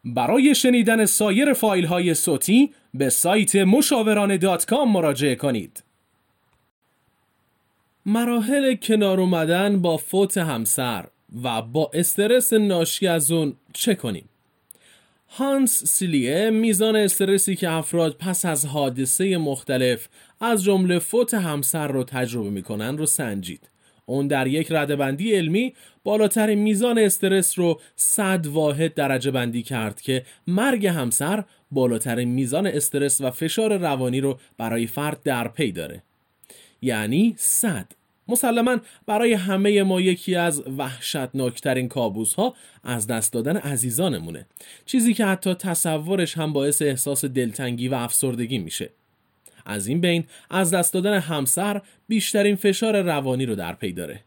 برای شنیدن سایر فایل‌های صوتی به سایت mushawarane.com مراجعه کنید. مراحل کنار اومدن با فوت همسر و با استرس ناشی از اون چه کنیم؟ هانس سیلیه میزان استرسی که افراد پس از حادثه مختلف از جمله فوت همسر رو تجربه میکنن رو سنجید. اون در یک رده‌بندی علمی بالاترین میزان استرس رو 100 واحد درجه بندی کرد که مرگ همسر بالاترین میزان استرس و فشار روانی رو برای فرد در پی داره. یعنی 100. مسلماً برای همه ما یکی از وحشتناکترین کابوس‌ها از دست دادن عزیزانمونه. چیزی که حتی تصورش هم باعث احساس دلتنگی و افسردگی میشه. از این بین از دست دادن همسر بیشترین فشار روانی رو در پی داره.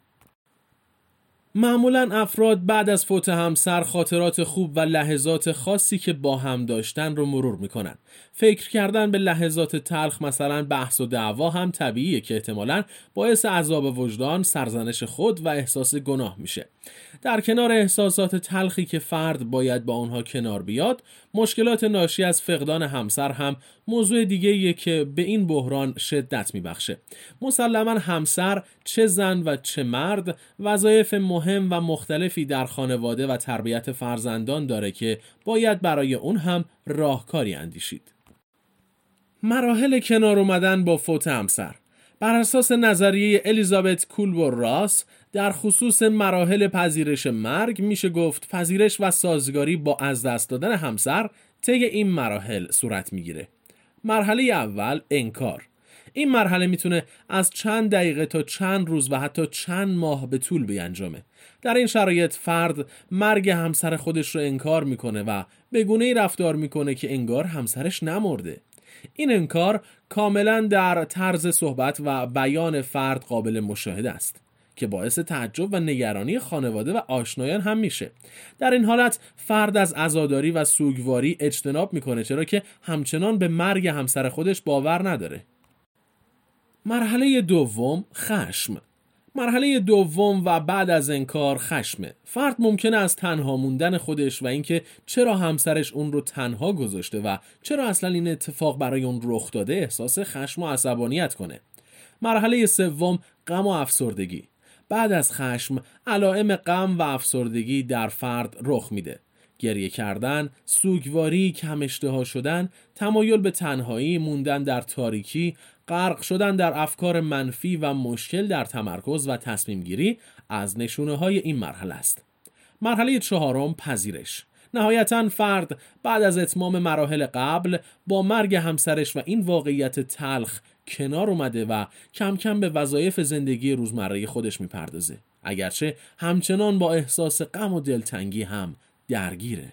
معمولاً افراد بعد از فوت همسر خاطرات خوب و لحظات خاصی که با هم داشتن رو مرور میکنن. فکر کردن به لحظات تلخ مثلا بحث و دعوا هم طبیعیه که احتمالاً باعث عذاب وجدان، سرزنش خود و احساس گناه میشه. در کنار احساسات تلخی که فرد باید با اونها کنار بیاد، مشکلات ناشی از فقدان همسر هم موضوع دیگه‌ایه که به این بحران شدت میبخشه. مسلماً همسر چه زن و چه مرد وظایف مهم و مختلفی در خانواده و تربیت فرزندان داره که باید برای اون هم راهکاری اندیشید. مراحل کنار اومدن با فوت همسر بر اساس نظریه الیزابت کولبور راس در خصوص مراحل پذیرش مرگ میشه گفت پذیرش و سازگاری با از دست دادن همسر طی این مراحل صورت میگیره. مرحله اول انکار. این مرحله میتونه از چند دقیقه تا چند روز و حتی چند ماه به طول بیانجامه. در این شرایط فرد مرگ همسر خودش رو انکار میکنه و به گونه‌ای رفتار میکنه که انگار همسرش نمرده. این انکار کاملا در طرز صحبت و بیان فرد قابل مشاهده است که باعث تعجب و نگرانی خانواده و آشنایان هم میشه. در این حالت فرد از عزاداری و سوگواری اجتناب میکنه چرا که همچنان به مرگ همسر خودش باور نداره. مرحله دوم خشم. مرحله دوم و بعد از انکار خشمه. فرد ممکنه از تنها موندن خودش و اینکه چرا همسرش اون رو تنها گذاشته و چرا اصلا این اتفاق برای اون رخ داده احساس خشم و عصبانیت کنه. مرحله سوم غم و افسردگی. بعد از خشم علائم غم و افسردگی در فرد رخ میده. گریه کردن، سوگواری، کم اشتها شدن، تمایل به تنهایی، موندن در تاریکی، غرق شدن در افکار منفی و مشکل در تمرکز و تصمیم گیری از نشونه‌های این مرحله است. مرحله چهارم پذیرش. نهایتاً فرد بعد از اتمام مراحل قبل با مرگ همسرش و این واقعیت تلخ کنار اومده و کم کم به وظایف زندگی روزمره خودش میپردازه. اگرچه همچنان با احساس غم و دلتنگی هم درگیره.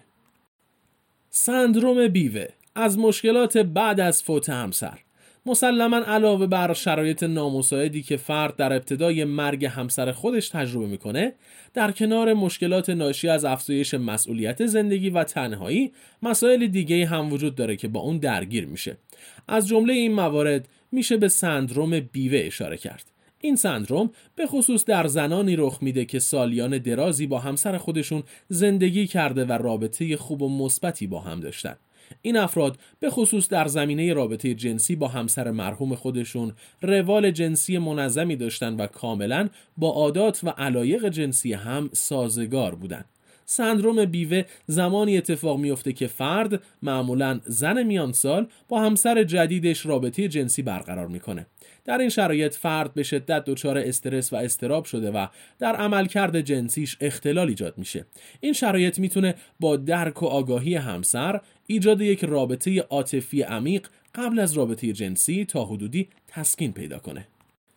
سندروم بیوه از مشکلات بعد از فوت همسر. مسلماً علاوه بر شرایط نامساعدی که فرد در ابتدای مرگ همسر خودش تجربه میکنه، در کنار مشکلات ناشی از افزایش مسئولیت زندگی و تنهایی، مسائل دیگه هم وجود داره که با اون درگیر میشه. از جمله این موارد میشه به سندروم بیوه اشاره کرد. این سندروم به خصوص در زنانی رخ میده که سالیان درازی با همسر خودشون زندگی کرده و رابطه خوب و مثبتی با هم داشتن. این افراد به خصوص در زمینه رابطه جنسی با همسر مرحوم خودشون روال جنسی منظمی داشتن و کاملا با عادات و علایق جنسی هم سازگار بودن. سندروم بیوه زمانی اتفاق میفته که فرد معمولاً زن میان سال با همسر جدیدش رابطه جنسی برقرار میکنه. در این شرایط فرد به شدت دچار استرس و اضطراب شده و در عملکرد جنسیش اختلال ایجاد میشه. این شرایط میتونه با درک و آگاهی همسر ایجاد یک رابطه عاطفی عمیق قبل از رابطه جنسی تا حدودی تسکین پیدا کنه.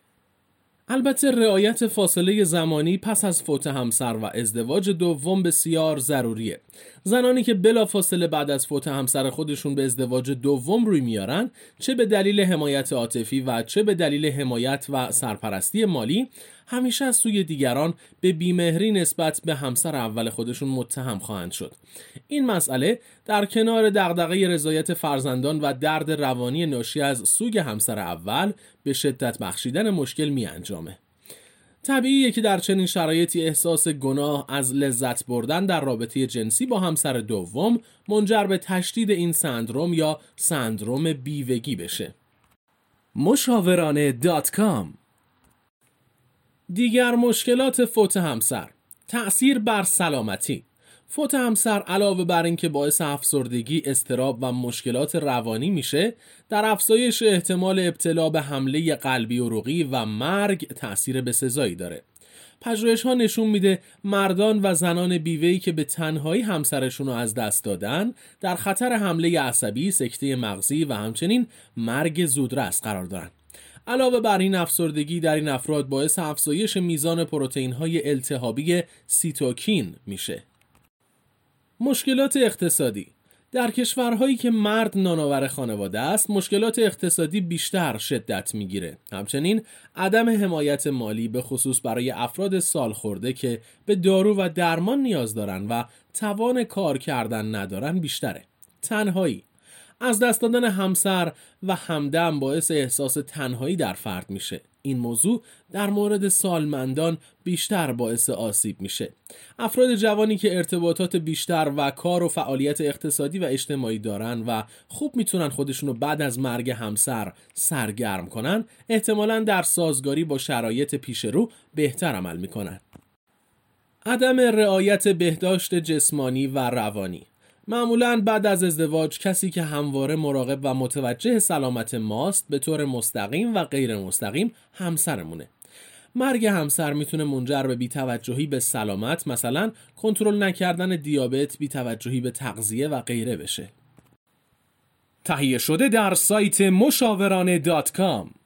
البته رعایت فاصله زمانی پس از فوت همسر و ازدواج دوم بسیار ضروریه. زنانی که بلافاصله بعد از فوت همسر خودشون به ازدواج دوم روی میارن، چه به دلیل حمایت عاطفی و چه به دلیل حمایت و سرپرستی مالی، همیشه از سوی دیگران به بیمهری نسبت به همسر اول خودشون متهم خواهند شد. این مسئله در کنار دغدغه رضایت فرزندان و درد روانی ناشی از سوگ همسر اول به شدت بخشیدن مشکل می انجامه. طبیعیه که در چنین شرایطی احساس گناه از لذت بردن در رابطه جنسی با همسر دوم منجر به تشدید این سندروم یا سندروم بیوگی بشه. مشاورانه.com. دیگر مشکلات فوت همسر. تأثیر بر سلامتی. فوت همسر علاوه بر این که باعث افسردگی، اضطراب و مشکلات روانی میشه، در افزایش احتمال ابتلا به حمله قلبی عروقی و مرگ تأثیر بسزایی داره. پژوهش‌ها نشون میده مردان و زنان بیوه‌ای که به تنهایی همسرشون رو از دست دادن در خطر حمله عصبی، سکته مغزی و همچنین مرگ زودرس قرار دارن. علاوه بر این، افسردگی در این افراد باعث افزایش میزان پروتئین‌های التهابی سیتوکین میشه. مشکلات اقتصادی. در کشورهایی که مرد نانآور خانواده است، مشکلات اقتصادی بیشتر شدت میگیره. همچنین عدم حمایت مالی به خصوص برای افراد سالخورده که به دارو و درمان نیاز دارن و توان کار کردن ندارن بیشتره. تنهایی. از دست دادن همسر و همدم باعث احساس تنهایی در فرد میشه. این موضوع در مورد سالمندان بیشتر باعث آسیب میشه. افراد جوانی که ارتباطات بیشتر و کار و فعالیت اقتصادی و اجتماعی دارن و خوب میتونن خودشونو بعد از مرگ همسر سرگرم کنن، احتمالاً در سازگاری با شرایط پیش رو بهتر عمل میکنن. عدم رعایت بهداشت جسمانی و روانی. معمولاً بعد از ازدواج کسی که همواره مراقب و متوجه سلامت ماست به طور مستقیم و غیر مستقیم همسرمونه. مرگ همسر میتونه منجر به بی‌توجهی به سلامت، مثلا کنترل نکردن دیابت، بی‌توجهی به تغذیه و غیره بشه. تهیه شده در سایت مشاورانه.com.